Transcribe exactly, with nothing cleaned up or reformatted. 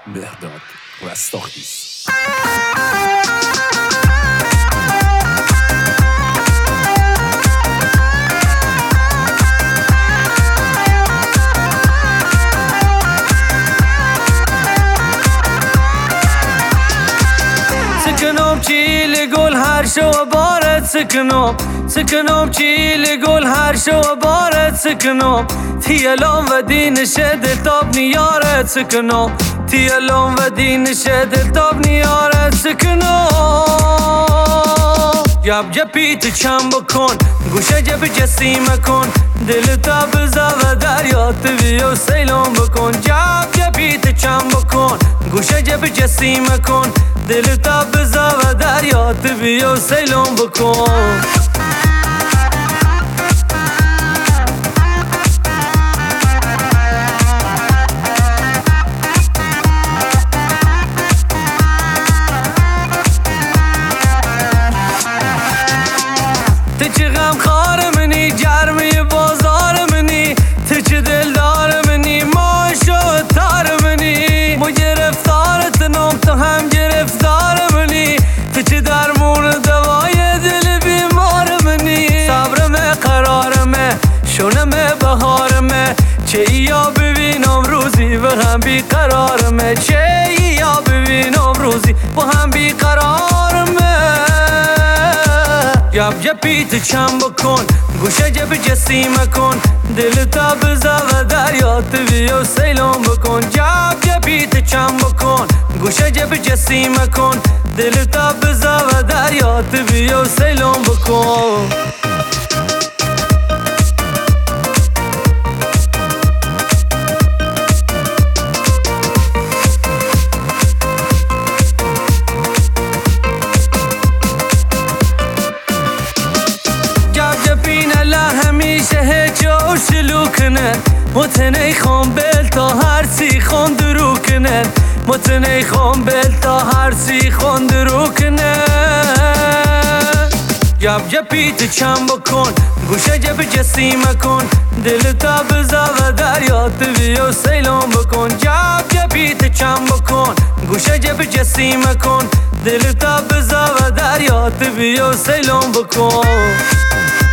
مهرداد رستاخیز. سکنم چیل گل هر شو بارت سکنم سکنم چیل گل هر شو بارت سکنم تیلام و دین شد تاب نیارت سکنم تیلام و دین شد تاب نیارت سکنم یاب جپیت چم بکن گوشه جب جسیم کن دل تا بزا و دریات بیو سیلام بکن جاب جپیت چم بکن گوشه جب جسیم کن دل تا بزا و دریات بیو سیلام بکن تو چه غم خار منی جرمی بازار منی تو چه دلدار منی ماشو تار منی مو گرفتارت نام تو هم گرفتار منی تو چه درمون دوای دل بیمار منی صبرمه قرارمه شونمه بهارمه چه یا ببینم روزی و هم بیقرارمه چه یا ببینم روزی و هم بیقرارمه یاب جپیت چم بکن گوشه جب جسیم کن دل تا بزا و دریات بیو سیلام بکن جاب جپیت چم بکن گوشه جب جسیم کن دل تا بزا و دریات بیو سیلام بکن همیشه هجا شلو کنه متنی خون بل تا هر سی خون درو کنه متنی خون بل تا هر سی خون درو کنه یاب جپیت چم بکن گوشه جب جسیم کن دل تا بزا و دریات بیو سیلام بکن جاب جپیت چم بکن گوشه جب جسیم کن دل تا بزا و دریات بیو سیلام بکن